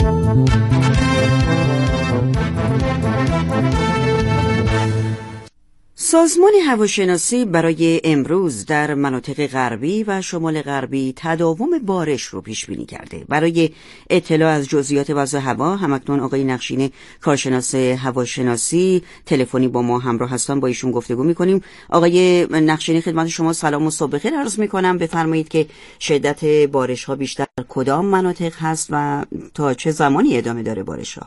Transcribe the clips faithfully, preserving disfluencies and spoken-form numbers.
سازمان هواشناسی برای امروز در مناطق غربی و شمال غربی تداوم بارش رو پیش بینی کرده. برای اطلاع از جزئیات وضع هوا همکنون آقای نقشینه کارشناس هواشناسی تلفنی با ما همراه هستن، با ایشون گفتگو می‌کنیم. آقای نقشینه خدمت شما سلام و صبح بخیر عرض می‌کنم. بفرمایید که شدت بارش‌ها بیشتر کدام مناطق هست و تا چه زمانی ادامه داره بارش‌ها؟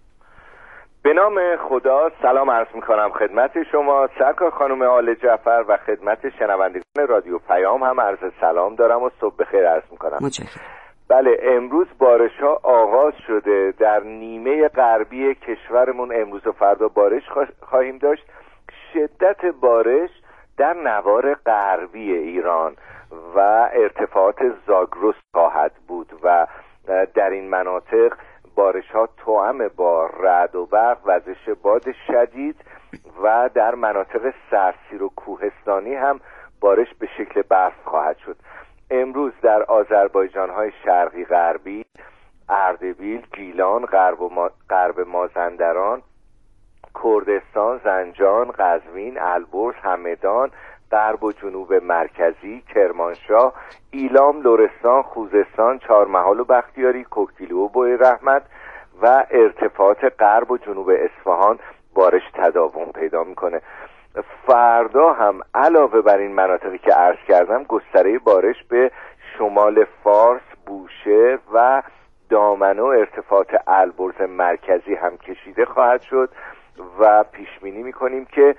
به نام خدا سلام عرض میکنم خدمت شما سرکار خانم آل جعفر و خدمت شنوندگان رادیو پیام هم عرض سلام دارم و صبح بخیر عرض میکنم. متشکرم. بله، امروز بارش ها آغاز شده. در نیمه غربی کشورمون امروز و فردا بارش خواهیم داشت. شدت بارش در نوار غربی ایران و ارتفاعات زاگرس خواهد بود و در این مناطق بارش ها توأم با رعد و برق، وزش باد شدید و در مناطق سرسیر و کوهستانی هم بارش به شکل برف خواهد شد. امروز در آذربایجان های شرقی غربی، اردبیل، گیلان، غرب و ما... غرب مازندران، کردستان، زنجان، قزوین، البرز، همدان، غرب و جنوب مرکزی، کرمانشاه، ایلام، لرستان، خوزستان، چهارمحال و بختیاری، کوکتیلو و بوی رحمت و ارتفاعات غرب و جنوب اصفهان بارش تداوم پیدا میکنه. فردا هم علاوه بر این مناطقی که عرض کردم گستره بارش به شمال فارس، بوشهر و دامنه و ارتفاعات البرز مرکزی هم کشیده خواهد شد و پیش بینی میکنیم که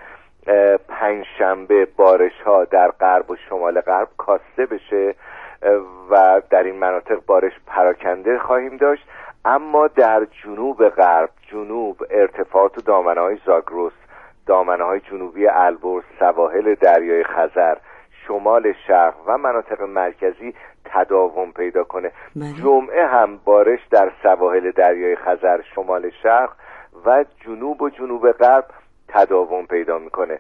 پنجشنبه بارش ها در غرب و شمال غرب کاسته بشه و در این مناطق بارش پراکنده خواهیم داشت. اما در جنوب غرب، جنوب ارتفاعات و دامنه های زاگرس، دامنه های جنوبی البرز، سواحل دریای خزر، شمال شرق و مناطق مرکزی تداوم پیدا کنه. بله. جمعه هم بارش در سواحل دریای خزر، شمال شرق و جنوب و جنوب غرب تداوم پیدا میکنه.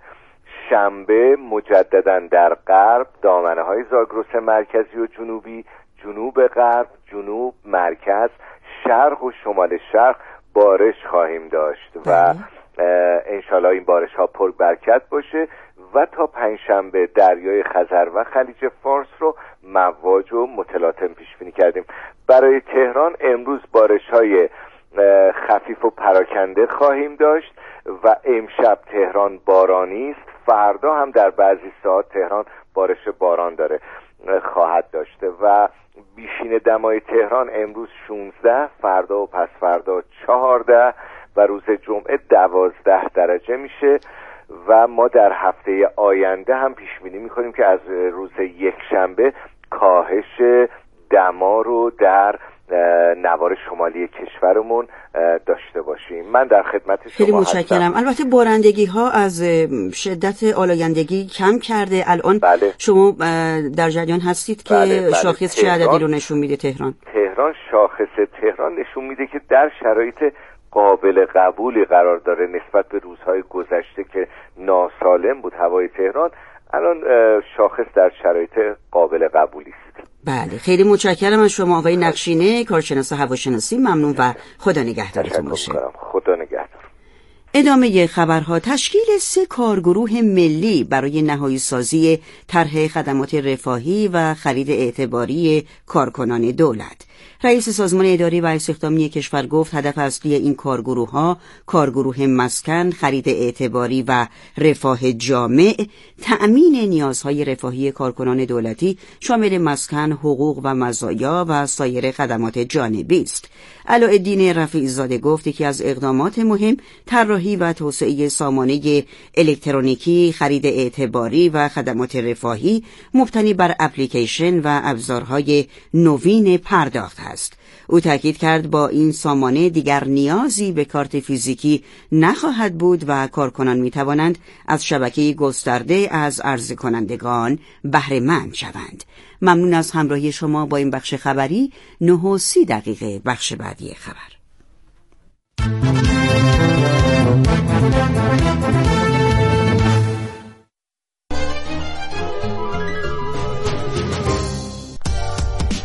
شنبه مجددا در غرب، دامنه های زاگرس مرکزی و جنوبی، جنوب غرب، جنوب، مرکز، شرق و شمال شرق بارش خواهیم داشت و انشالله این بارش ها پر برکت باشه و تا پنجشنبه دریای خزر و خلیج فارس رو مواج و متلاطم پیش بینی کردیم. برای تهران امروز بارش های خفیف و پراکنده خواهیم داشت و امشب تهران بارانی است. فردا هم در بعضی ساعات تهران بارش باران داره خواهد داشته و بیشین دمای تهران امروز شانزده، فردا و پس فردا چهارده و روز جمعه دوازده درجه میشه و ما در هفته آینده هم پیش بینی میکنیم که از روز یک شنبه کاهش دما رو در نوار شمالی کشورمون داشته باشیم. من در خدمت شما خیلی متشکرم. هستم. البته بارندگی ها از شدت آلایندگی کم کرده. الان بله. شما در جریان هستید که بله، بله. شاخص چه عددی رو نشون میده تهران؟ تهران شاخص تهران نشون میده که در شرایط قابل قبولی قرار داره نسبت به روزهای گذشته که ناسالم بود هوای تهران. الان شاخص در شرایط قابل قبولی است. بله، خیلی متشکرم از شما آقای نقشینه کارشناس هواشناسی. ممنون و خدا نگهدارتون باشه. خدا نگهدار. ادامه خبرها. تشکیل سه کارگروه ملی برای نهایی سازی طرح خدمات رفاهی و خرید اعتباری کارکنان دولت. رئیس سازمان اداری و استخدامی کشور گفت هدف اصلی این کارگروه ها کارگروه مسکن، خرید اعتباری و رفاه جامع، تأمین نیازهای رفاهی کارکنان دولتی شامل مسکن، حقوق و مزایا و سایر خدمات جانبی است. علاءالدین رفیع‌زاده گفت یکی از اقدامات مهم طراحی و توسعه سامانه الکترونیکی خرید اعتباری و خدمات رفاهی مبتنی بر اپلیکیشن و ابزارهای نوین پرداخت است. او تاکید کرد با این سامانه دیگر نیازی به کارت فیزیکی نخواهد بود و کارکنان می توانند از شبکه گسترده از عرضه کنندگان بهره مند شوند. ممنون از همراهی شما با این بخش خبری. نه و سی دقیقه بخش بعدی خبر.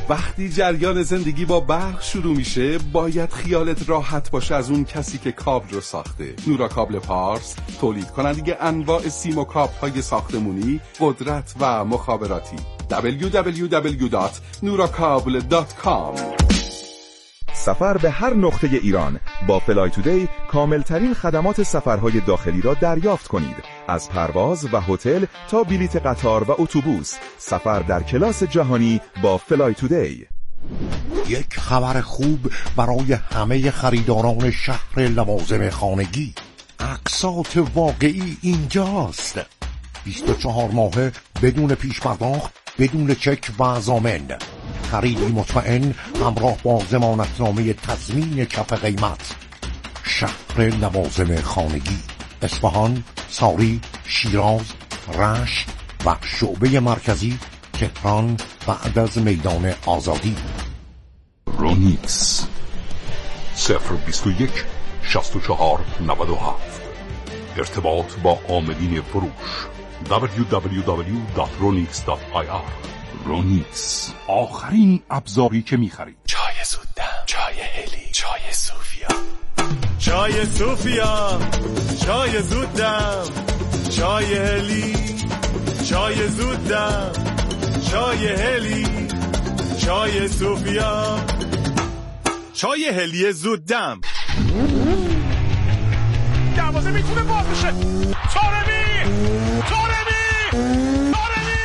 وقتی جریان زندگی با برق شروع میشه باید خیالت راحت باشه از اون کسی که کابل رو ساخته. نورا کابل پارس، تولید کننده انواع سیم و کابل های ساختمونی، قدرت و مخابراتی. دبلیو دبلیو دبلیو دات نورا کابل دات کام. سفر به هر نقطه ایران با فلای تودی کاملترین خدمات سفرهای داخلی را دریافت کنید. از پرواز و هتل تا بلیت قطار و اتوبوس، سفر در کلاس جهانی با فلای تودی. یک خبر خوب برای همه خریداران شهر لوازم خانگی. اقساط واقعی اینجاست. بیست و چهار ماهه بدون پیش پرداخت، بدون چک و ضامن. خریدی مطمئن همراه با ضمانتنامه تضمین کف قیمت. شهر لوازم خانگی، اصفهان، ساری، شیراز، رشت و شعبه مرکزی تهران بعد از میدان آزادی. رونیکس صفر بیست و یک شصت و چهار نود و هفت. ارتباط با عاملین فروش دبلیو دبلیو دبلیو دات رونیکس دات آی آر. رونیکس، آخرین ابزاری که می‌خرید. چای زودم، چای هلی، چای صوفیا، چای صوفیا، چای زودم، چای هلی، چای زودم، چای هلی، چای صوفیا، چای هلی زودم. دروازه میتونه باز بشه. تارمی، تارمی، تارمی،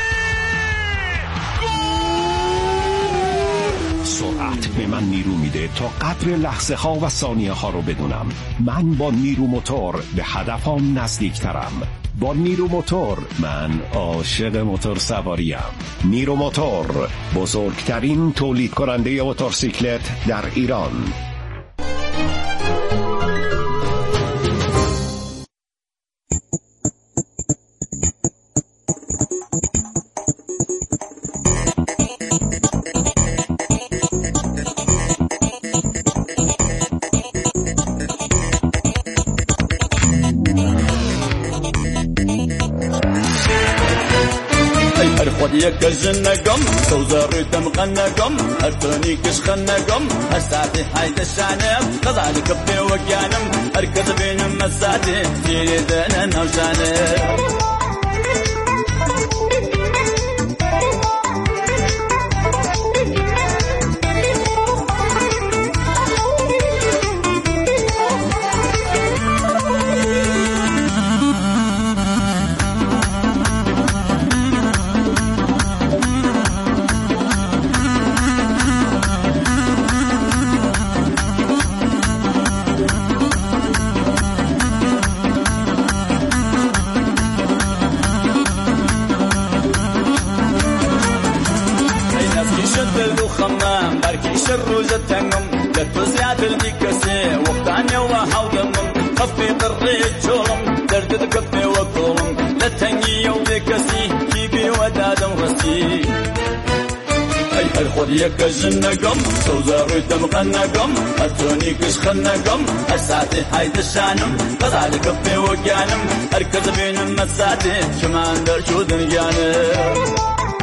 گل! سرعت به من نیرو میده تا قدر لحظه ها و ثانیه ها رو بدونم. من با نیرو موتور به هدفم نزدیکترم. با نیرو موتور من عاشق موتور سواریم. نیرو موتور، بزرگترین تولید کننده موتورسیکلت در ایران. یک جنگم سوزاری دم غنگم هرتونی کش خنگم هر ساعتی حید شانم قضال کبی وقیانم هرکز بینم مساعتی تیری دن نوشانم یک جنگم سوزاری دم غنگم هرتونی کش خنگم هر ساعتی حید شانم قضال کبی وقیانم هرکز بینم مساعتی شمان در شودن جانم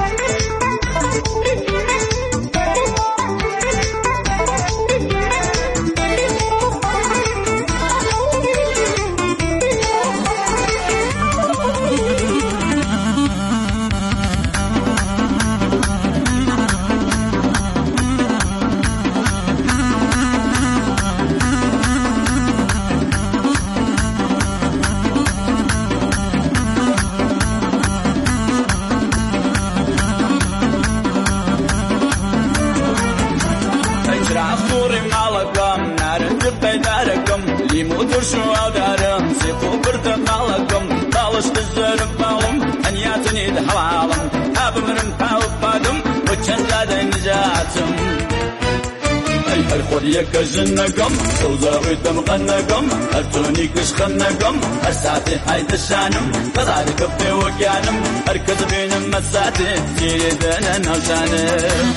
یک جنگم سوزاری دم غنگم هرتونی کش خنگم هر ساعتی حید شانم قضال کبی وقیانم هرکز بینم مساعتی تیری دن نوشانم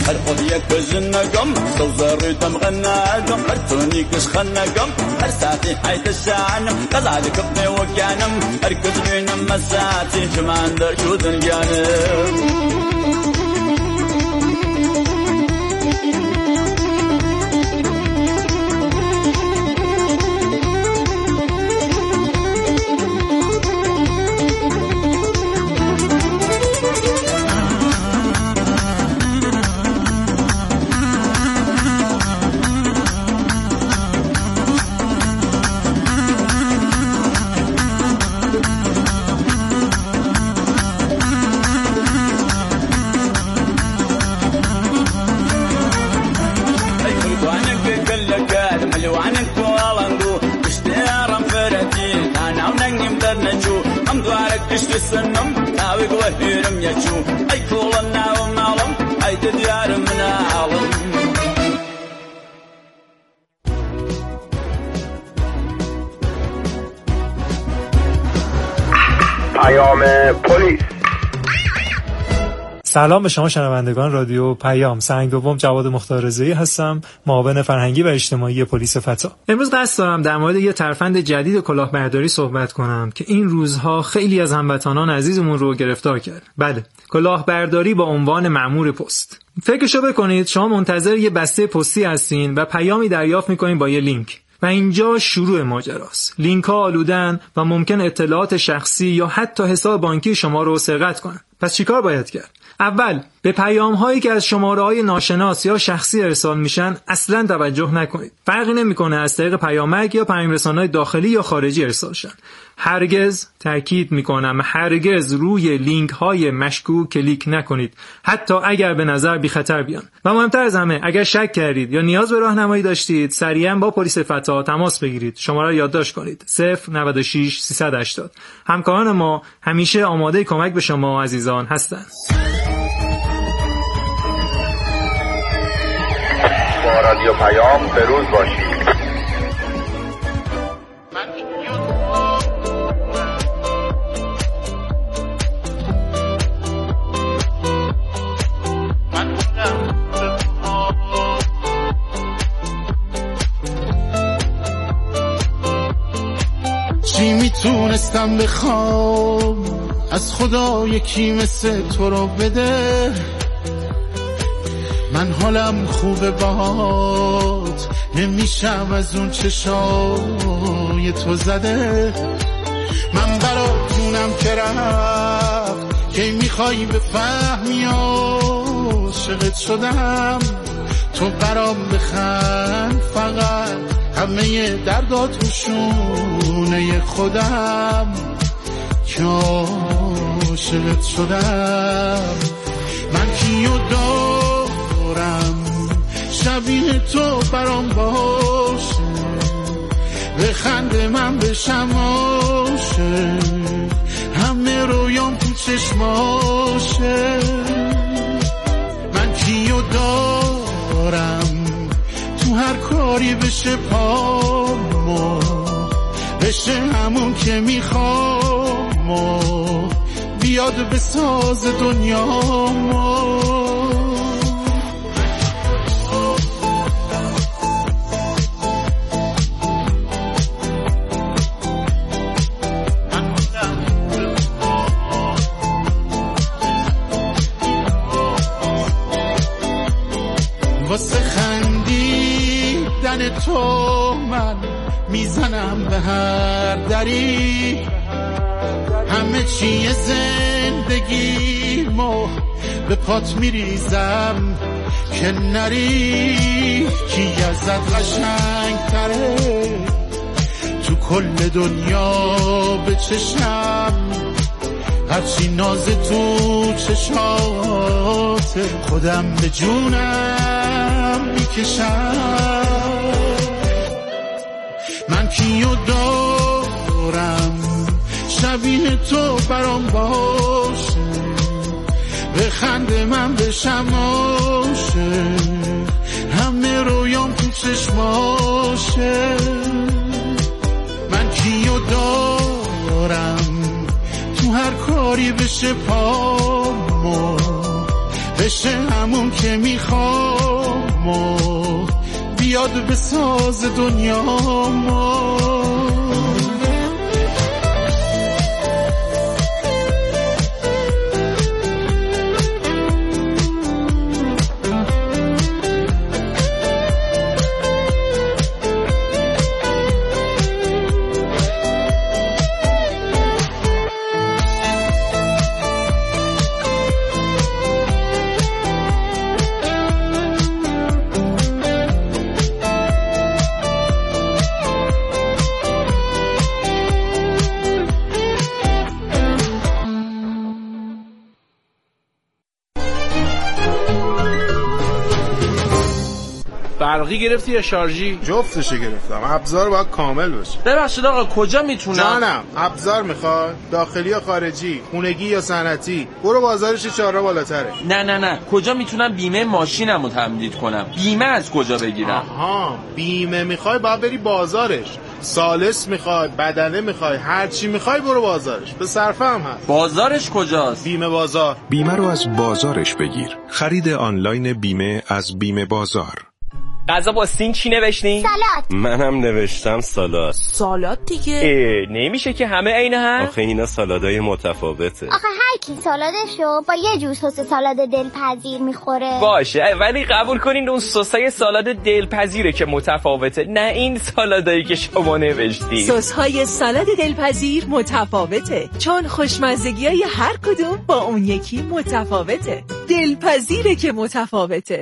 هر خود یک جنگم سوزر تمغناجم هر تونی کش خنگم هر ساعتی حیت شعنم قزال کبنی وکانم هر کدوینم مساعتی جمان در شودن جانم سنم ناوي قوهيرم يجو أي كولنا ومالم أي تديار من عالم پیام پلیس. سلام به شما شنوندگان رادیو پیام. سنگ دوم جواد مختاررضایی هستم، معاون فرهنگی و اجتماعی پلیس فتا. امروز قصد دارم در مورد یه ترفند جدید کلاهبرداری صحبت کنم که این روزها خیلی از هموطنان عزیزمون رو گرفتار کرد. بله، کلاهبرداری با عنوان مأمور پست. فکرشو بکنید شما منتظر یه بسته پستی هستین و پیامی دریافت می‌کنین با یه لینک. و اینجا شروع ماجراست. لینک ها آلودن و ممکن اطلاعات شخصی یا حتی حساب بانکی شما رو سرقت کنن. پس چیکار باید کرد؟ اول به پیام هایی که از شماره های ناشناس یا شخصی ارسال میشن اصلا توجه نکنید. فرقی نمیکنه از طریق پیامک یا پیام رسانه‌های داخلی یا خارجی ارسال شن. هرگز، تاکید میکنم هرگز، روی لینک های مشکوک کلیک نکنید، حتی اگر به نظر بی خطر بیان. و مهمتر از همه، اگر شک کردید یا نیاز به راهنمایی داشتید، سریعا با پلیس فتا تماس بگیرید. شماره رو یادداشت کنید: صفر نود و شش سیصد و هشتاد. همکاران ما همیشه آماده کمک به شما عزیزان هستند. با رادیو پیام بروز باشید. چی میتونستم بخوام از خدا یکی مثل تو رو بده؟ من حالم خوبه باهات، نمیشم از اون چشای تو زده. من براتونم که رفت که میخوای بفهمی عاشقت شدم. تو برام بخند فقط، همه دردات روشونه خودم که عاشقت شدم. من کیو دارم شبیه تو برام باشه، بخند من بشم عاشق، همه رویام تو چشماشه. من کیو دارم تو هر کاری بشه پامو، بشه همون که میخوام و بیاد بساز دنیامو. واسه خندیدن تو من میزنم به هر دری، همه چیه زندگیمو به پات میریزم که نری. کی ازت قشنگ تره تو کل دنیا به چشم، هرچی ناز تو چشات خودم به جونم میکشم. من کیو دارم شبیه تو برام باشه، بخند من بشم عاشق، همه رویام تو چشماشه. من کیو دارم تو هر کاری بشه پامو، بشه همون که میخوام و بیاد به ساز دنیا ما. برقی گرفتی یا شارژی؟ جفتشو گرفتم. ابزار باید کامل باشه. ببخشید آقا کجا میتونم؟ جانم ابزار میخواد؟ داخلی یا خارجی؟ خونگی یا صنعتی؟ برو بازارش چهار راه بالاتره. نه نه نه کجا میتونم بیمه ماشینمو تمدید کنم؟ بیمه از کجا بگیرم؟ آها بیمه میخوای باید بری بازارش. سالس میخوای، بدنه میخوای، هر چی میخوای برو بازارش. به صرفه هم هست. بازارش کجاست؟ بیمه بازار. بیمه رو از بازارش بگیر. خرید آنلاین بیمه از بیمه بازار. غذا با سین چی نوشتین؟ سالاد. منم نوشتم سالاد. سالاد دیگه. اه نمیشه که همه عین هم؟ آخه اینا سالادای متفاوته. آخه هر کی سالادشو با یه جور سس سالاد دلپذیر میخوره. باشه ولی قبول کنین اون سسای سالاد دلپذیره که متفاوته، نه این سالادایی که شما نوشتین. سس‌های سالاد دلپذیر متفاوته چون خوشمزگی‌های هر کدوم با اون یکی متفاوته. دلپذیره که متفاوته.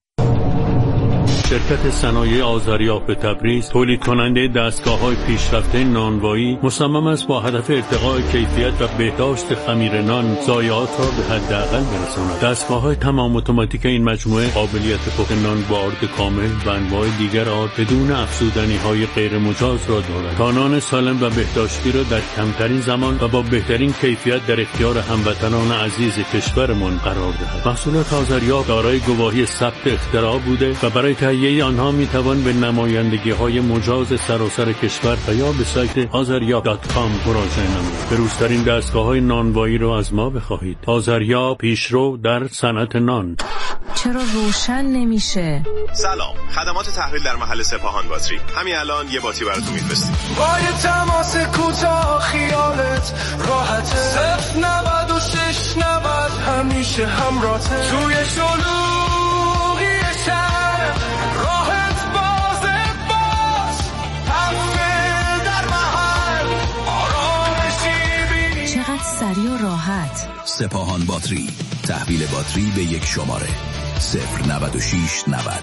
شرکت صنایع آذریاب تبریز تولید کننده دستگاه‌های پیشرفته نانوایی مصمم است با هدف ارتقاء کیفیت و بهداشت خمیر نان ضایعات را به حداقل برساند. دستگاه‌های تمام اتوماتیک این مجموعه قابلیت پخت نان با آرد کامل و انواع دیگر آرد بدون افزودنی‌های غیر مجاز را دارد تا نان سالم و بهداشتی را در کمترین زمان و با بهترین کیفیت در اختیار هموطنان عزیز کشورمان قرار دهد. محصولات آذریاب دارای گواهی ثبت اختراع بوده و برای تهیه آنها می توان به نمایندگی های مجاز سراسر کشور و یا به سایت آذریاب دات کام مراجعه نمایید. بروزترین دستگاه های نانوایی را از ما بخواهید. آذریاب پیشرو در صنعت نان. چرا روشن نمیشه؟ سلام، خدمات تحویل در محل سپاهان باتری. همین الان یه باتری براتون میفرستیم. با یه تماس کوتاه خیالت راحته. صفر نود و شش نود همیشه همراهته. توی شلوغی شهر راحت بازت باز. حرفه در محل آرامشی بینی. چقدر سریع و راحت. سپاهان باتری، تحویل باتری به یک شماره صفر نود و شش نود.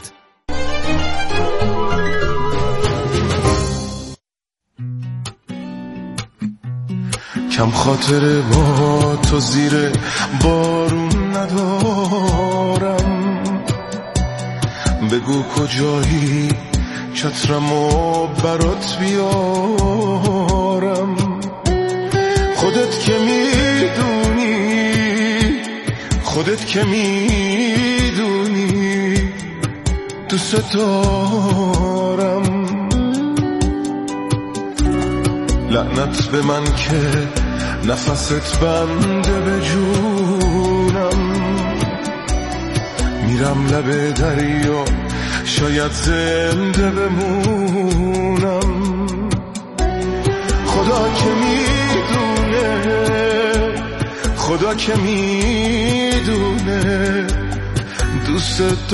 کم خاطر با تو زیر بارون ندارم، بگو کجایی چترمو برات بیارم. خودت که میدونی، خودت که میدونی دوست دارم. لعنت به من که نفست بنده به جونم. میرم لب دریا شاید زنده بمونم. خدا که میدونه، خدا که میدونه دوست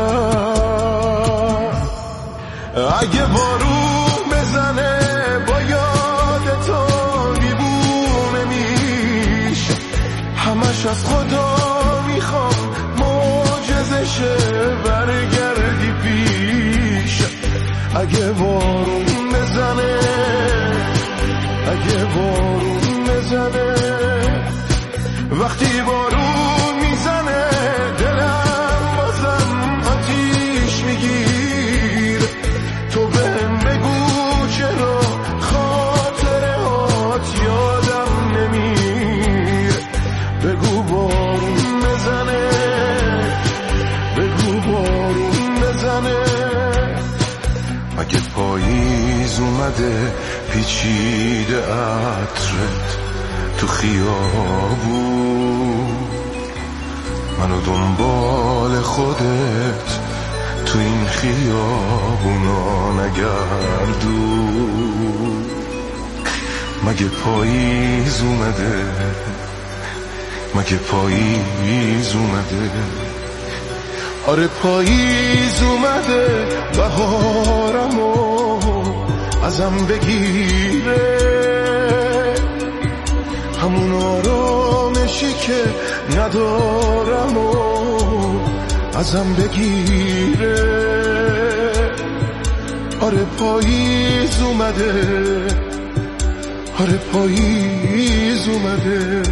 دارم. اگه بارون بزنه با یاد تو دیوونه میشه، همش از خدا میخوام معجزشه برگردی پیش. اگه بارون بزنه، اگه بارون بزنه، وقتی بارون میزنه دلم بازم آتیش میگیر. تو بهم بگو چرا خاطره هات یادم نمیر. بگو بارون بزنه، بگو بارون بزنه. اگه پاییز اومده پیچیده عطرت تو خیابون، منو دنبال خودت تو این خیابونا نگردو. مگه پاییز اومده، مگه پاییز اومده، آره پاییز اومده، بهارمو ازم بگیره، همون آرامشی که ندارم و ازم بگیره. آره پاییز اومده، آره پاییز اومده.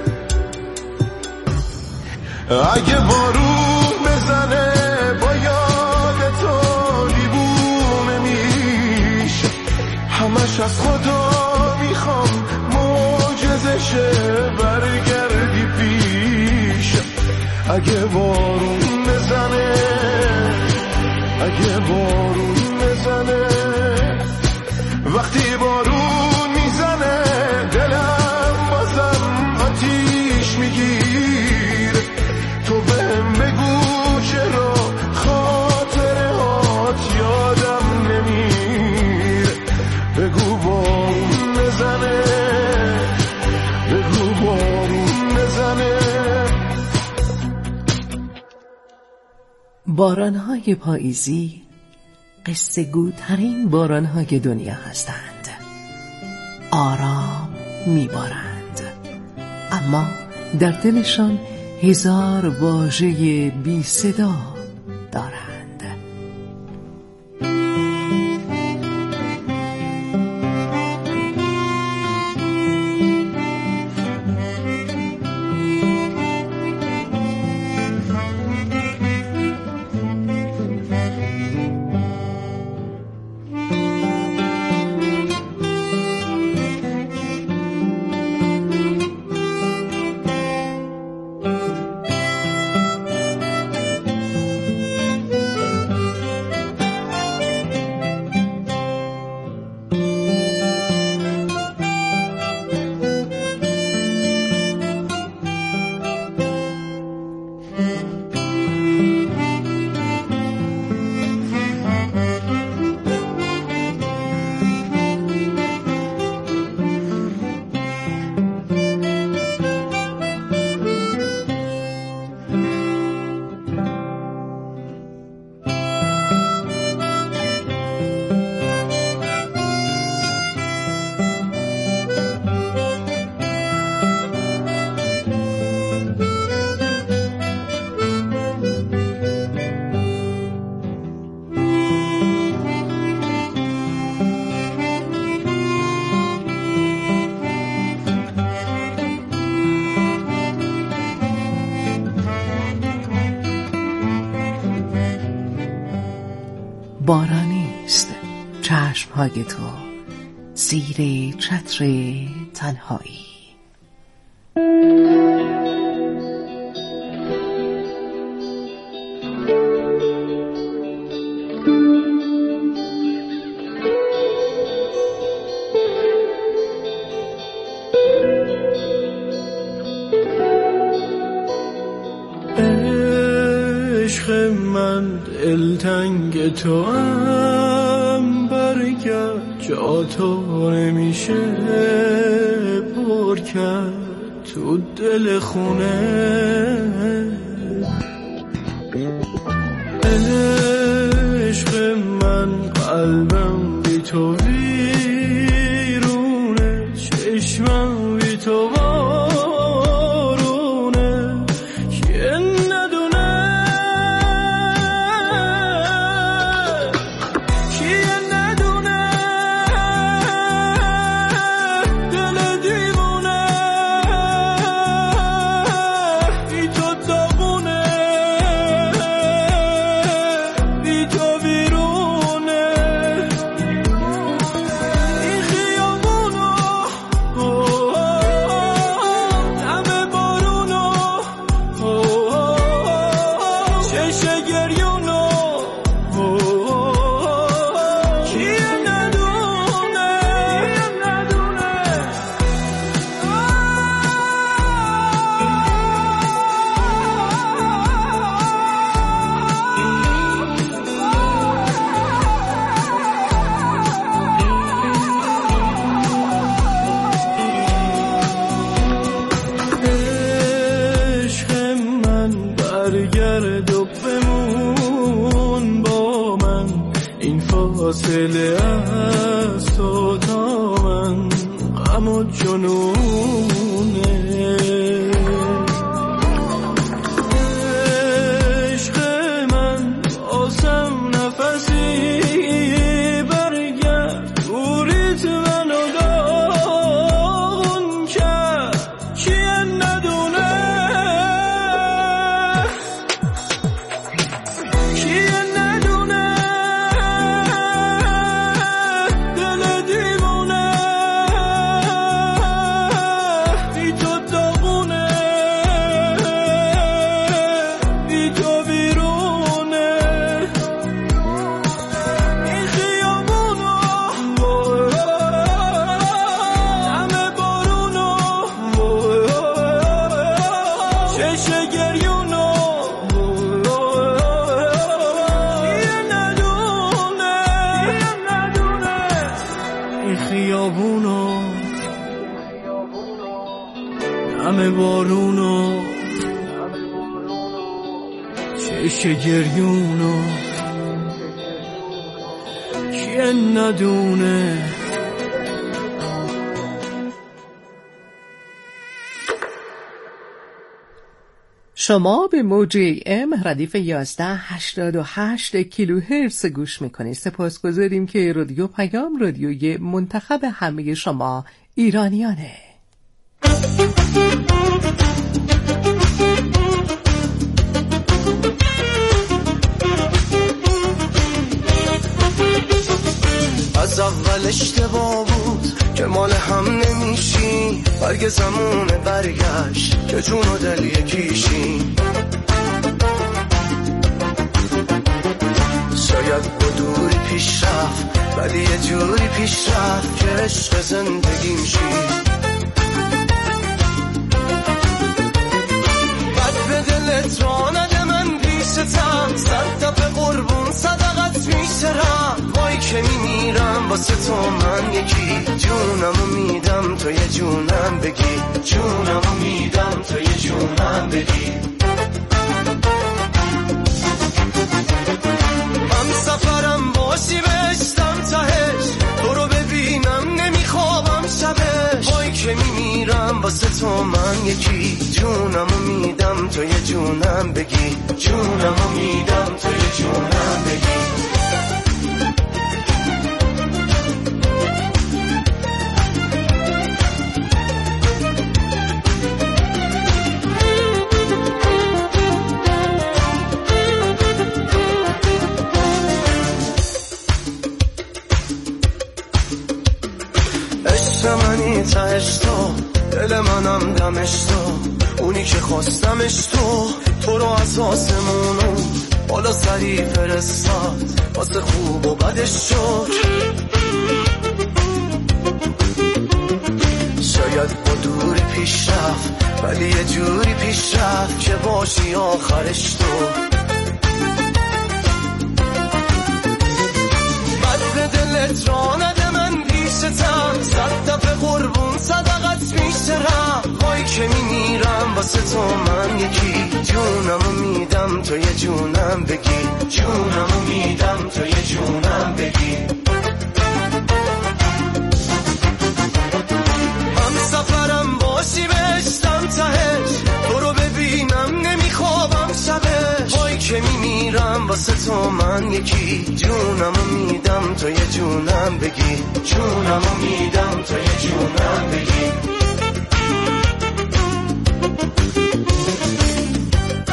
اگه بارون بزنه با یاد تو دیوونه میشه، همش از خدا میخوام معجزشه برگردی پیش. اگه بارون بزنه، اگه بارون بزنه، وقتی بارون میزنه دلم بازم آتیش میگیره. تو بهم بگو چرا خاطره هات یادم نمیره. بگو بارون بزنه، بگو بارون بزنه. بارانهای پاییزی قصه گوترین بارانهای دنیا هستند. آرام میبارند، اما در دلشان هزار واژه بی صدا دارند. بارانیست چشمهای تو زیر چتر تنهایی. عشق من دلتنگ تو هم برگرد، جا تو نمیشه پر کرد تو دل خونه. عشق من قلبم بی تو ویرونه، چشمم بی تو برگرد و بمون با من، این فاصله از تو تا من غم و جنونه. عشق من آسم نفسی برگرد، دوریت منو داغون کرد، کیه ندونه کیه ندونه دل دیوونه بی تو داغونه، بی تو بیرونه. این خیابونو همه بارونو چشم گریونو کیه ندونه این خیابونو همه بارونو چشم گریونو کیه ندونه. شما به موج ام ردیف یازده هشتاد و هشت کیلوهرتز گوش میکنید. سپاسگزاریم که رادیو پیام رادیوی منتخب همه شما ایرانیانه. از اول اشتباه بود که مال هم نمیشی، برگ زمونه برگشت که جون و دل یکیشی. شاید با دوری پیش رفت ولی یه جوری پیش رفت که عشق زندگیم شی. بد به دلت را نده من بیستم، صد دفعه قربون صدقت میسرم. وای که میمیرم واسه تو من یکی، جونمو میدم تو یه جونم بگی، جونمو میدم تو یه جونم بگی. من سفرم باشی بشتم تهش، تو رو ببینم نمیخوابم شبش. وای که میمیرم واسه تو من یکی، جونمو میدم تو یه جونم بگی، جونمو میدم تو یه جونم بگی. منی تهش تو، دل منم دمش تو، اونی که خواستمش تو. تو رو از آسمونو بالا سری فرستاد، واسه خوب و بدش شد. شاید با دوری پیش رفت ولی یه جوری پیش رفت که باشی آخرش تو. بد به دلت را نده من بیشتم، صد دفعه قربون صدقت میسرم. وای که میمیرم واسه تو من یکی، جونمو میدم تو یه جونم بگی، جونمو میدم تو یه جونم بگی. هم سفرم باشی بشتم تهش، تو رو ببینم نمیخوابم شبش. وای که میمیرم واسه تو من یکی، جونمو میدم تو یه جونم بگی، جونمو میدم تو یه جونم بگی.